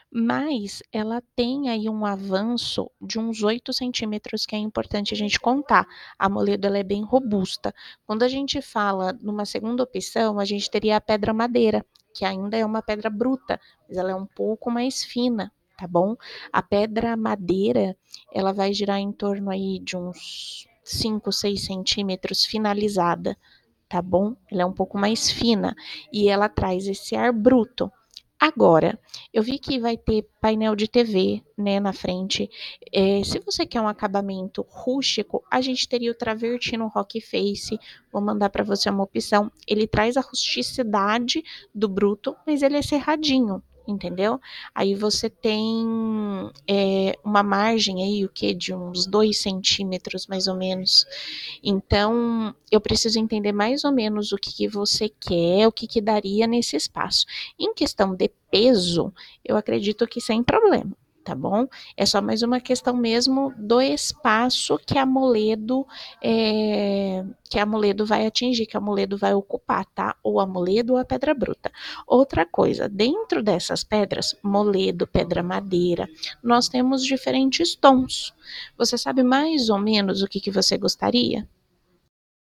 mas ela tem aí um avanço de uns 8 centímetros, que é importante a gente contar. A Moledo ela é bem robusta. Quando a gente fala numa segunda opção, a gente teria a pedra madeira, que ainda é uma pedra bruta, mas ela é um pouco mais fina, tá bom? A pedra madeira, ela vai girar em torno aí de uns 5, 6 centímetros finalizada, tá bom? Ela é um pouco mais fina e ela traz esse ar bruto. Agora, eu vi que vai ter painel de TV, né, na frente. Se você quer um acabamento rústico, a gente teria o Travertino Rock Face. Vou mandar para você uma opção. Ele traz a rusticidade do bruto, mas ele é serradinho, entendeu? Aí você tem uma margem aí, o que, de uns 2 centímetros, mais ou menos. Então, eu preciso entender mais ou menos o que você quer, o que daria nesse espaço. Em questão de peso, eu acredito que sem problema, tá bom? É só mais uma questão mesmo do espaço que a Moledo vai atingir, que a Moledo vai ocupar, tá? Ou a Moledo ou a pedra bruta. Outra coisa, dentro dessas pedras, Moledo, pedra madeira, nós temos diferentes tons. Você sabe mais ou menos o que você gostaria?